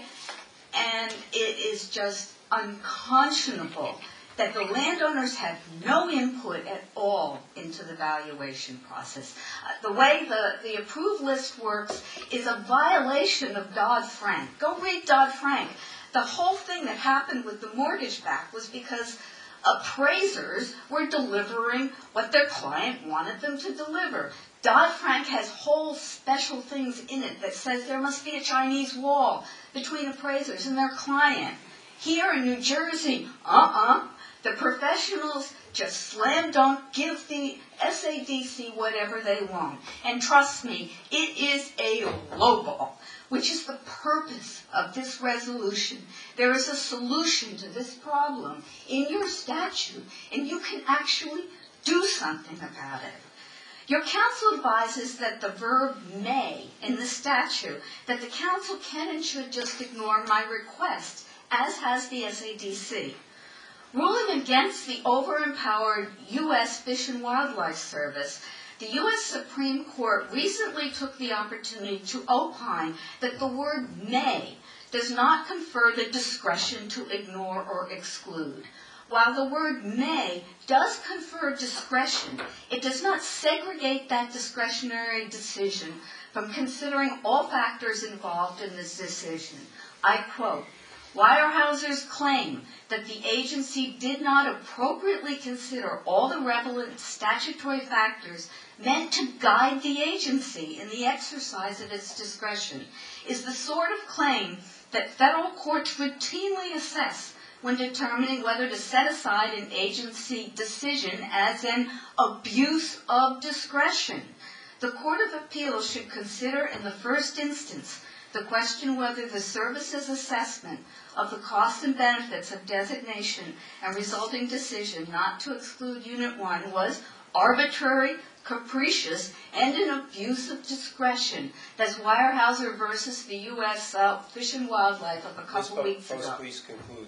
And it is just unconscionable that the landowners have no input at all into the valuation process. Uh, the way the, the approved list works is a violation of Dodd-Frank. Go read Dodd-Frank. The whole thing that happened with the mortgage back was because appraisers were delivering what their client wanted them to deliver. Dodd-Frank has whole special things in it that says there must be a Chinese wall between appraisers and their client. Here in New Jersey, uh-uh, the professionals just slam dunk, give the S A D C whatever they want. And trust me, it is a lowball, which is the purpose of this resolution. There is a solution to this problem in your statute, and you can actually do something about it. Your council advises that the verb may in the statute, that the council can and should just ignore my request, as has the S A D C. Ruling against the over-empowered U S Fish and Wildlife Service, the U S Supreme Court recently took the opportunity to opine that the word may does not confer the discretion to ignore or exclude. While the word may does confer discretion, it does not segregate that discretionary decision from considering all factors involved in this decision. I quote, Weyerhaeuser's claim that the agency did not appropriately consider all the relevant statutory factors meant to guide the agency in the exercise of its discretion is the sort of claim that federal courts routinely assess when determining whether to set aside an agency decision as an abuse of discretion. The Court of Appeals should consider in the first instance the question whether the service's assessment of the costs and benefits of designation and resulting decision not to exclude Unit one was arbitrary, capricious, and an abuse of discretion. That's Weyerhaeuser versus the U S Uh, Fish and Wildlife of a couple Miz weeks Post, ago. please conclude.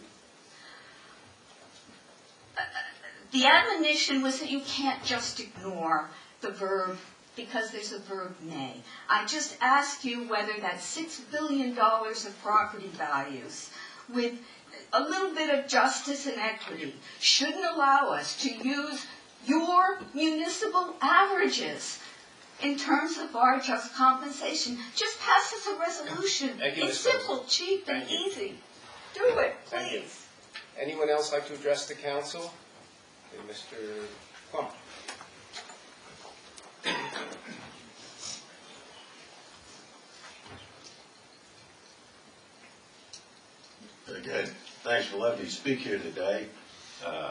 The admonition was that you can't just ignore the verb because there's a verb may. I just ask you whether that six billion dollars of property values with a little bit of justice and equity shouldn't allow us to use your municipal averages in terms of our just compensation. Just pass us a resolution. Thank you, It's Miz simple, cheap, and Thank you. easy. Do it, Thank you. please. Anyone else like to address the council? Okay, Mister Plump. Again, thanks for letting me speak here today. Uh,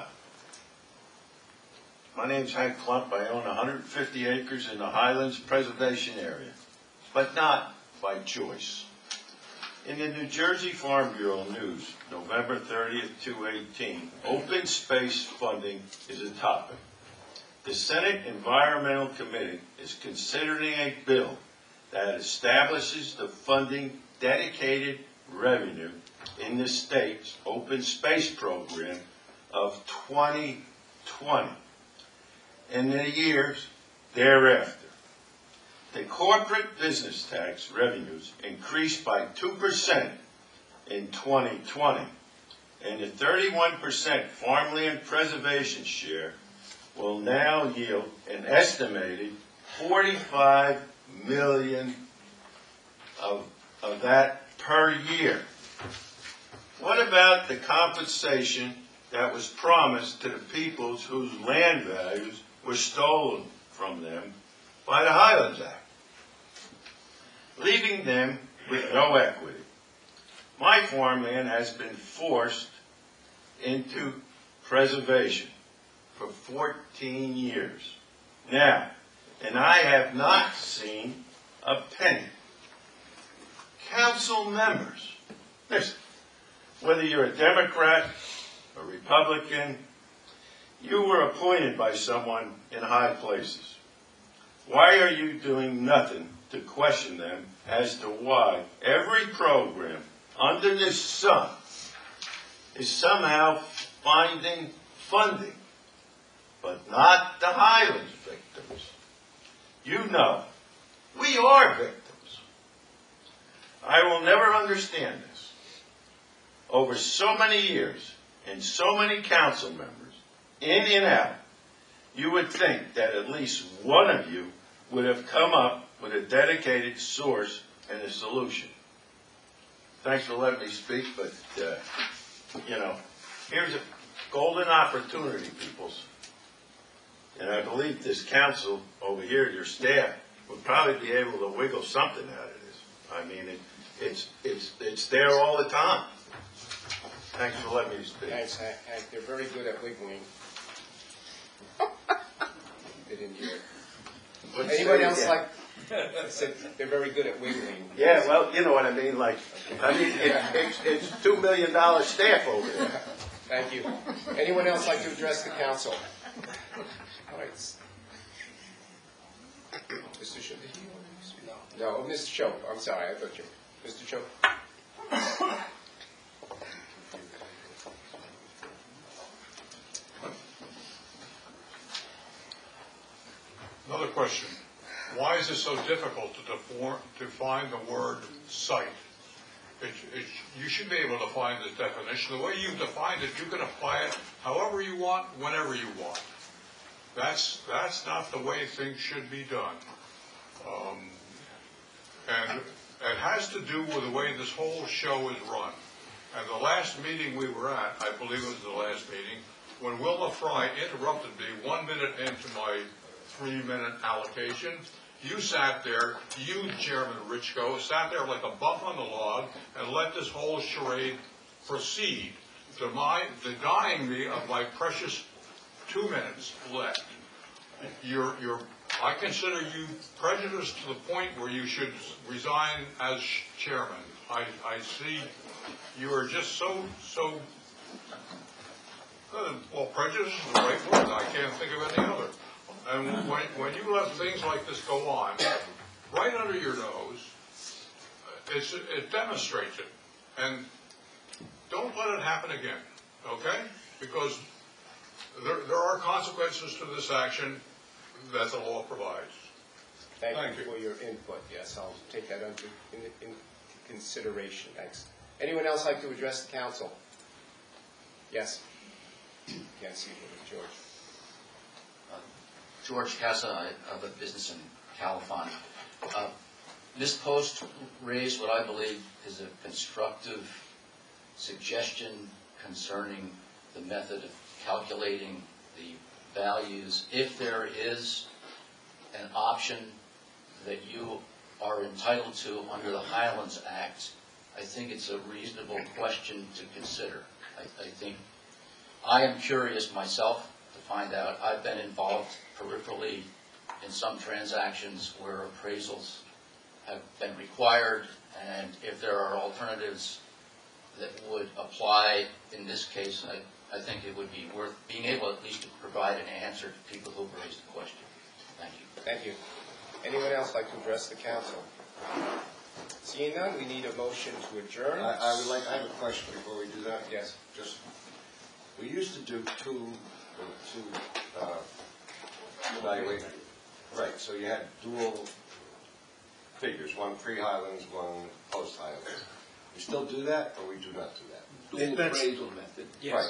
My name's Hank Klump. I own one hundred fifty acres in the Highlands Preservation Area, but not by choice. In the New Jersey Farm Bureau News, November thirtieth, two eighteen, open space funding is a topic. The Senate Environmental Committee is considering a bill that establishes the funding dedicated revenue in the state's open space program of twenty twenty and the years thereafter. The corporate business tax revenues increased by two percent in twenty twenty, and the thirty-one percent farmland preservation share will now yield an estimated forty-five million of, of that per year. What about the compensation that was promised to the peoples whose land values were stolen from them by the Highlands Act, leaving them with no equity? My farmland has been forced into preservation for fourteen years now, and I have not seen a penny. Council members, listen, whether you're a Democrat, a Republican, you were appointed by someone in high places. Why are you doing nothing to question them as to why every program under the sun is somehow finding funding, but not the Highlands victims? You know, we are victims. I will never understand this. Over so many years, and so many council members, in and out, you would think that at least one of you would have come up with a dedicated source and a solution. Thanks for letting me speak, but, uh, you know, here's a golden opportunity, peoples. And I believe this council over here, your staff, would probably be able to wiggle something out of this. I mean, it, it's, it's, it's there all the time. Thanks for letting me speak. Thanks, Hank. Hank, they're very good at wiggling. They didn't hear it. What'd Anyone say else again? like, I said, they're very good at wiggling. Yeah, well, you know what I mean, like, I mean, it, it's, it's two million dollar staff over there. Thank you. Anyone else like to address the council? All right. Mister Cho, did you want to speak? No. No, Mister Cho, I'm sorry, I thought you, Mister Cho. Another question. Why is it so difficult to deform, define the word site? It, it, you should be able to find the definition. The way you defined it, you can apply it however you want, whenever you want. That's, that's not the way things should be done. Um, and it has to do with the way this whole show is run. And the last meeting we were at, I believe it was the last meeting, when Willa Fry interrupted me one minute into my three-minute allocation, you sat there, you, Chairman Richko, sat there like a bump on the log and let this whole charade proceed, deny, denying me of my precious two minutes left. You're, you're, I consider you prejudiced to the point where you should resign as chairman. I, I see you are just so, so, uh, well, prejudice is the right word. I can't think of any other. And when, when you let things like this go on, right under your nose, it's, it demonstrates it. And don't let it happen again, okay? Because there, there are consequences to this action that the law provides. Thank, Thank you you. for your input. Yes, I'll take that under in, in consideration. Thanks. Anyone else like to address the council? Yes. Can't see you, George. George Casa, I have a business in California. Uh, this post raised what I believe is a constructive suggestion concerning the method of calculating the values. If there is an option that you are entitled to under the Highlands Act, I think it's a reasonable question to consider. I, I think I am curious myself to find out. I've been involved peripherally in some transactions where appraisals have been required, and if there are alternatives that would apply in this case, I, I think it would be worth being able at least to provide an answer to people who have raised the question. Thank you. Thank you. Anyone else like to address the council? Seeing none, we need a motion to adjourn. I, I would like, I have a question before we do that. Yes. Just, we used to do two, uh, two, uh, evaluation. Right, so you had dual figures, one pre-Highlands, one post-Highlands. We still do that, or we do not do that? Dual That's- appraisal method. Yes. Right.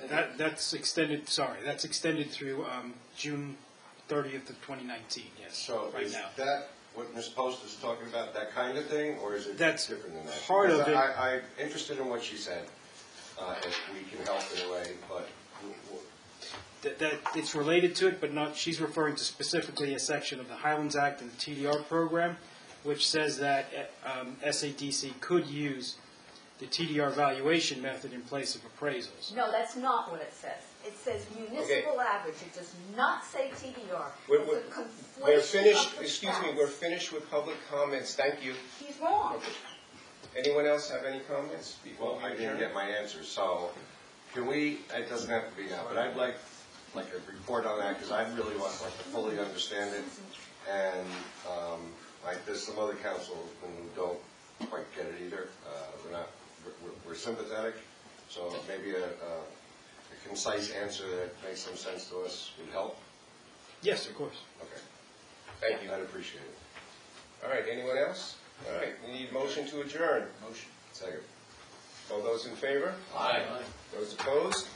That, that's extended, sorry, that's extended through um, June thirtieth of twenty nineteen, yes, So right is now. that what Miz Post is talking about, that kind of thing, or is it That's different than that? part of Because it. I, I'm interested in what she said, uh, if we can help in a way, but w- w- That, that it's related to it, but not, she's referring to specifically a section of the Highlands Act and the T D R program, which says that um, S A D C could use the T D R valuation method in place of appraisals. No, that's not what it says. It says municipal average, it does not say T D R. We're, It's we're, a conflation we're of finished, the excuse me, facts. we're finished with public comments, thank you. He's wrong. Anyone else have any comments before well, we I didn't adjourn? get my answer, so can we, it doesn't have to be now, but I'd like, like a report on that, because I really want, like, to fully understand it. And, um, like, there's some other council who don't quite get it either. Uh, we're not, we're, we're sympathetic, so maybe a, a a concise answer that makes some sense to us would help. Yes, of course. Okay. Thank you. I'd appreciate it. All right, anyone else? All right, we need motion to adjourn. Motion. Second. All those in favor? Aye. Those opposed?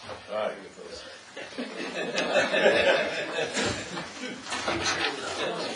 Aye.